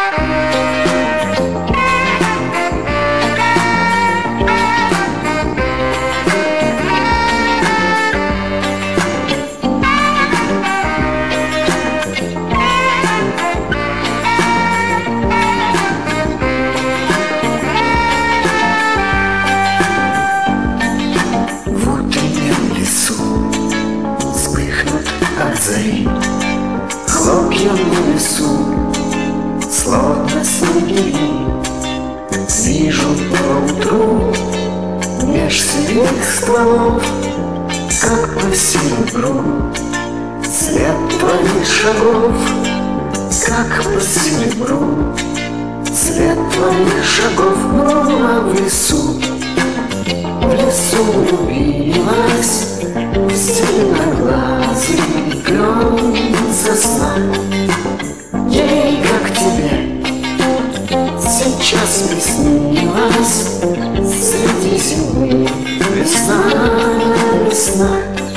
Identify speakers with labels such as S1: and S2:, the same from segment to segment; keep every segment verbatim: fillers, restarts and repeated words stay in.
S1: Хлопья на лесу, словно снегири, вижу поутру меж синих стволов, как по серебру, след твоих шагов, как по серебру, след твоих шагов. Ну, а в лесу, в лесу влюбилась в зеленоглазый клен сосна. Ей, как тебе, сейчас приснилась среди зимы весна, весна.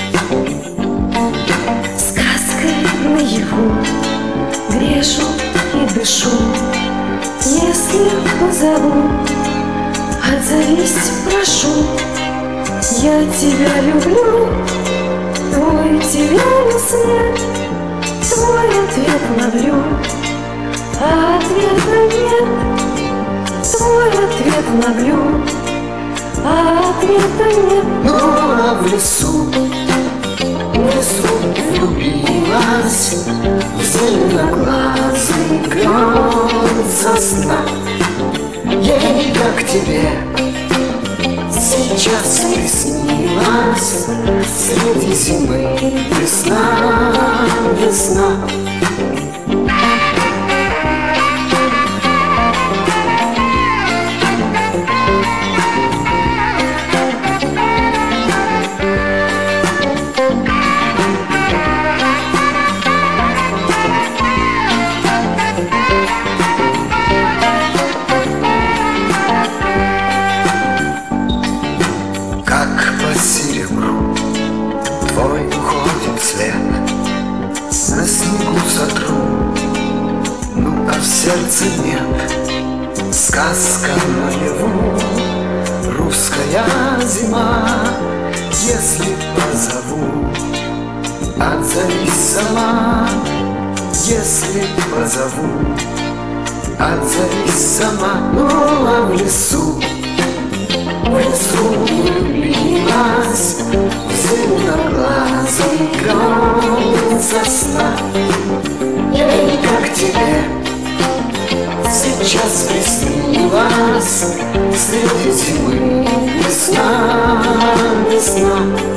S2: Сказкой наяву грешу и дышу, если позову, отзовись, прошу. Я тебя люблю, твой тебя свет, твой ответ ловлю, а ответа нет. Твой ответ ловлю, а ответа нет.
S1: Ну, а в лесу, в лесу влюбилась в зеленоглазый клен сосна. Ей, как тебе, сейчас приснилась среди зимы весна, весна. Твой уходит след, на снегу сотру, ну а в сердце нет. Сказка наяву, русская зима. Если позову, отзовись сама. Если позову, отзовись сама. Ну а в лесу, в лесу влюбилась в зеленоглазый клен сосна. Ей, как тебе, сейчас приснилась среди зимы весна, весна.